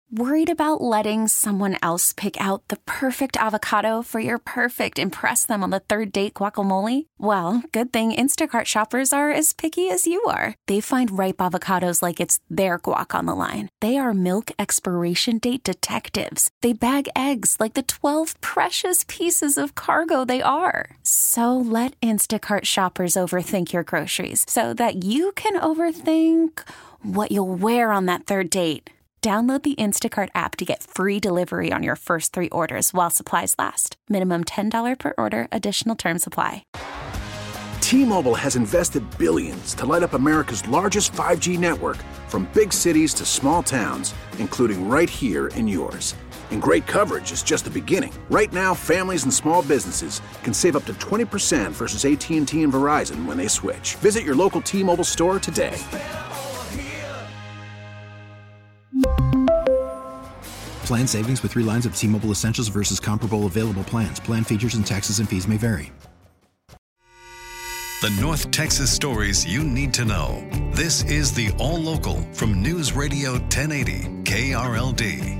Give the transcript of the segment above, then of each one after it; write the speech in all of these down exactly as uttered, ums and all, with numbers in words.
Worried about letting someone else pick out the perfect avocado for your perfect impress them on the third date guacamole? Well, good thing Instacart shoppers are as picky as you are. They find ripe avocados like it's their guac on the line. They are milk expiration date detectives. They bag eggs like the twelve precious pieces of cargo they are. So let Instacart shoppers overthink your groceries so that you can overthink what you'll wear on that third date. Download the Instacart app to get free delivery on your first three orders while supplies last. Minimum ten dollars per order. Additional terms apply. T-Mobile has invested billions to light up America's largest five G network, from big cities to small towns, including right here in yours. And great coverage is just the beginning. Right now, families and small businesses can save up to twenty percent versus A T and T and Verizon when they switch. Visit your local T-Mobile store today. Plan savings with three lines of T-Mobile Essentials versus comparable available plans. Plan features and taxes and fees may vary. The North Texas stories you need to know. This is the All Local from News Radio ten eighty K R L D.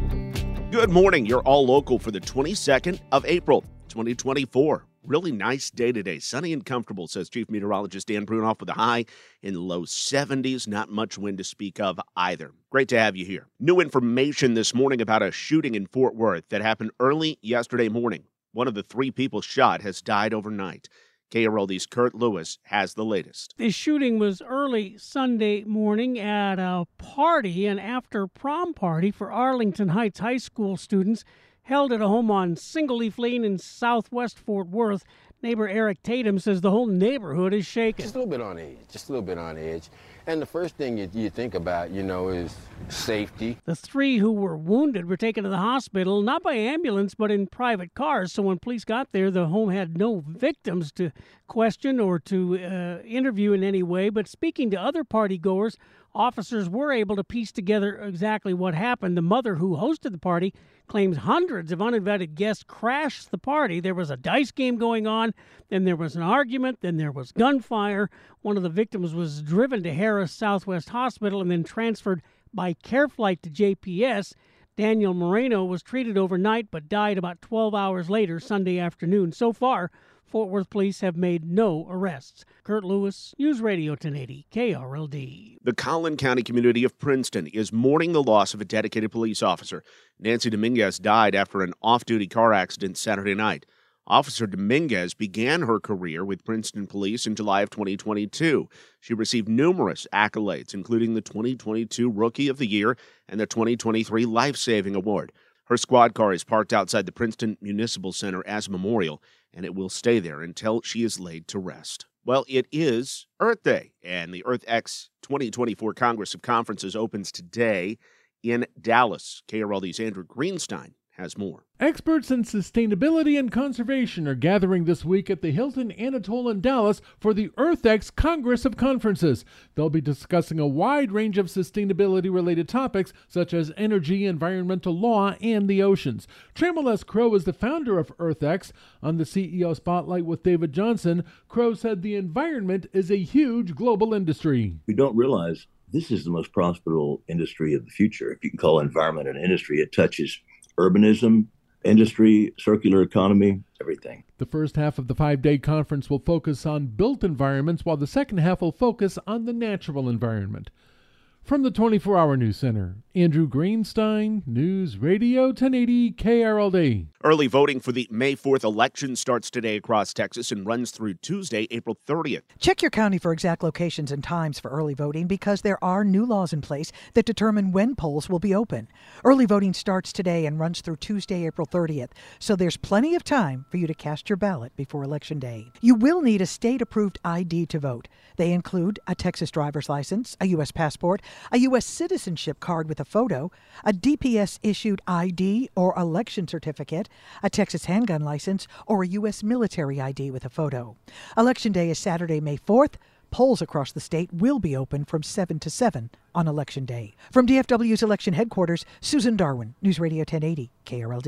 Good morning. You're All Local for the twenty-second of April, twenty twenty-four. Really nice day today. Sunny and comfortable, says Chief Meteorologist Dan Brunoff, with a high in the low seventies. Not much wind to speak of either. Great to have you here. New information this morning about a shooting in Fort Worth that happened early yesterday morning. One of the three people shot has died overnight. K R L D's Kurt Lewis has the latest. The shooting was early Sunday morning at a party, an after-prom party for Arlington Heights High School students held at a home on Single Leaf Lane in southwest Fort Worth. Neighbor Eric Tatum says the whole neighborhood is shaken. Just a little bit on edge, just a little bit on edge. And the first thing you, you think about, you know, is safety. The three who were wounded were taken to the hospital, not by ambulance, but in private cars. So when police got there, the home had no victims to question or to uh, interview in any way. But speaking to other party goers, officers were able to piece together exactly what happened. The mother who hosted the party claims hundreds of uninvited guests crashed the party. There was a dice game going on, then there was an argument, then there was gunfire. One of the victims was driven to Harris Southwest Hospital and then transferred by care flight to J P S. Daniel Moreno was treated overnight but died about twelve hours later Sunday afternoon. So far, Fort Worth police have made no arrests. Kurt Lewis, News Radio ten eighty K R L D. The Collin County community of Princeton is mourning the loss of a dedicated police officer. Nancy Dominguez died after an off-duty car accident Saturday night. Officer Dominguez began her career with Princeton Police in July of twenty twenty-two. She received numerous accolades, including the twenty twenty-two Rookie of the Year and the twenty twenty-three Life Saving Award. Her squad car is parked outside the Princeton Municipal Center as a memorial, and it will stay there until she is laid to rest. Well, it is Earth Day, and the EarthX twenty twenty-four Congress of Conferences opens today in Dallas. K R L D's Andrew Greenstein has more. Experts in sustainability and conservation are gathering this week at the Hilton Anatole in Dallas for the EarthX Congress of Conferences. They'll be discussing a wide range of sustainability-related topics such as energy, environmental law, and the oceans. Trammell S. Crow is the founder of EarthX. On the C E O Spotlight with David Johnson, Crow said the environment is a huge global industry. We don't realize this is the most profitable industry of the future. If you can call environment an industry, it touches urbanism, industry, circular economy, everything. The first half of the five-day conference will focus on built environments, while the second half will focus on the natural environment. From the twenty-four hour News Center, Andrew Greenstein, News Radio ten eighty K R L D. Early voting for the May fourth election starts today across Texas and runs through Tuesday, April thirtieth. Check your county for exact locations and times for early voting because there are new laws in place that determine when polls will be open. Early voting starts today and runs through Tuesday, April thirtieth, so there's plenty of time for you to cast your ballot before Election Day. You will need a state-approved I D to vote. They include a Texas driver's license, a U S passport, a U S citizenship card with a photo, a D P S-issued I D or election certificate, a Texas handgun license, or a U S military I D with a photo. Election Day is Saturday, May fourth. Polls across the state will be open from seven to seven on Election Day. From D F W's election headquarters, Susan Darwin, News Radio ten eighty K R L D.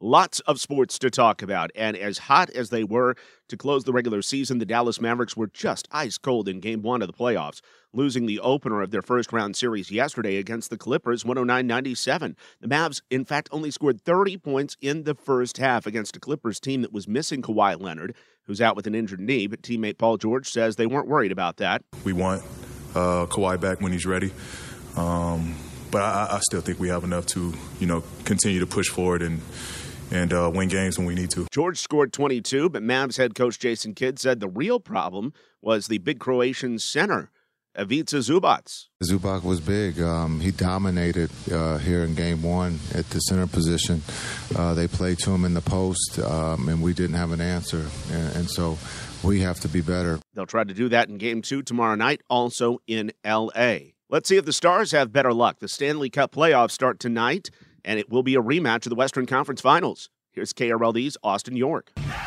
Lots of sports to talk about, and as hot as they were to close the regular season, the Dallas Mavericks were just ice cold in Game one of the playoffs, losing the opener of their first-round series yesterday against the Clippers, one oh nine ninety-seven. The Mavs, in fact, only scored thirty points in the first half against a Clippers team that was missing Kawhi Leonard, who's out with an injured knee, but teammate Paul George says they weren't worried about that. We want uh, Kawhi back when he's ready, um, but I, I still think we have enough to, you know, continue to push forward and and uh, win games when we need to. George scored twenty-two, but Mavs head coach Jason Kidd said the real problem was the big Croatian center, Ivica Zubac. Zubac was big. Um, he dominated uh, here in game one at the center position. Uh, they played to him in the post, um, and we didn't have an answer. And, and so we have to be better. They'll try to do that in game two tomorrow night, also in L A. Let's see if the Stars have better luck. The Stanley Cup playoffs start tonight, and it will be a rematch of the Western Conference Finals. Here's K R L D's Austin York.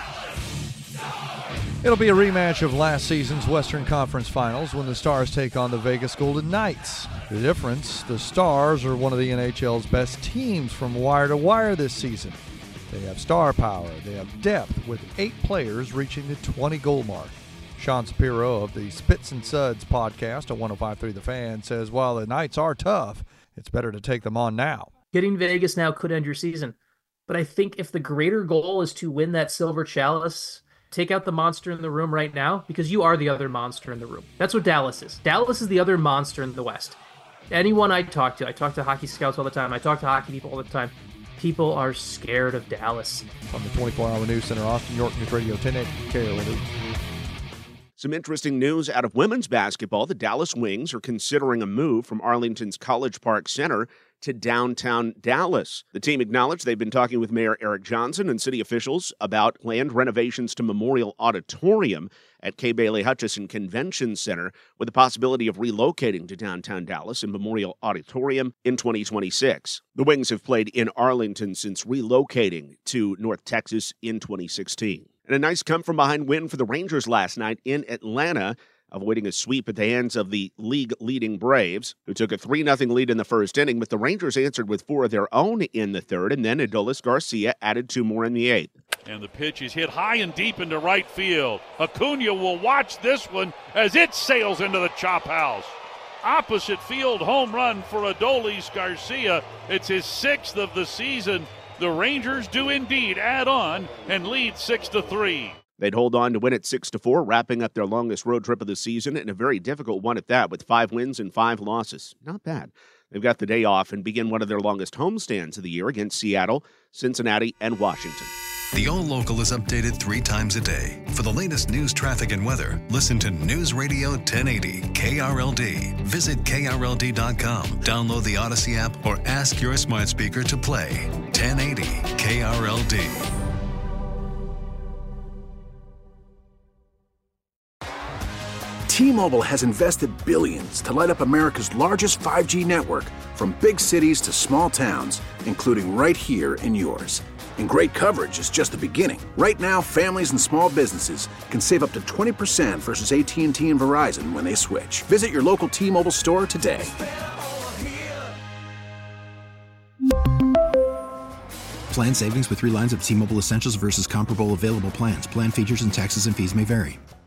It'll be a rematch of last season's Western Conference Finals when the Stars take on the Vegas Golden Knights. The difference, the Stars are one of the N H L's best teams from wire to wire this season. They have star power, they have depth, with eight players reaching the twenty-goal mark. Sean Shapiro of the Spits and Suds podcast on one oh five point three The Fan says while the Knights are tough, it's better to take them on now. Getting Vegas now could end your season. But I think if the greater goal is to win that silver chalice, take out the monster in the room right now, because you are the other monster in the room. That's what Dallas is. Dallas is the other monster in the West. Anyone I talk to, I talk to hockey scouts all the time, I talk to hockey people all the time, people are scared of Dallas. From the twenty-four hour News Center, Austin York News Radio ten eighty K R L D. Some interesting news out of women's basketball. The Dallas Wings are considering a move from Arlington's College Park Center to downtown Dallas. The team acknowledged they've been talking with Mayor Eric Johnson and city officials about planned renovations to Memorial Auditorium at Kay Bailey Hutchison Convention Center, with the possibility of relocating to downtown Dallas in Memorial Auditorium in twenty twenty-six. The Wings have played in Arlington since relocating to North Texas in twenty sixteen. And a nice come-from-behind win for the Rangers last night in Atlanta, avoiding a sweep at the hands of the league-leading Braves, who took a three nothing lead in the first inning, but the Rangers answered with four of their own in the third, and then Adolis Garcia added two more in the eighth. And the pitch is hit high and deep into right field. Acuna will watch this one as it sails into the chop house. Opposite field home run for Adolis Garcia. It's his sixth of the season. The Rangers do indeed add on and lead six to three. They'd hold on to win it six to four, wrapping up their longest road trip of the season, and a very difficult one at that, with five wins and five losses. Not bad. They've got the day off and begin one of their longest homestands of the year against Seattle, Cincinnati, and Washington. The All Local is updated three times a day. For the latest news, traffic, and weather, listen to News Radio ten eighty K R L D. Visit K R L D dot com, download the Odyssey app, or ask your smart speaker to play ten eighty K R L D. T-Mobile has invested billions to light up America's largest five G network, from big cities to small towns, including right here in yours. And great coverage is just the beginning. Right now, families and small businesses can save up to twenty percent versus A T and T and Verizon when they switch. Visit your local T-Mobile store today. Plan savings with three lines of T-Mobile Essentials versus comparable available plans. Plan features and taxes and fees may vary.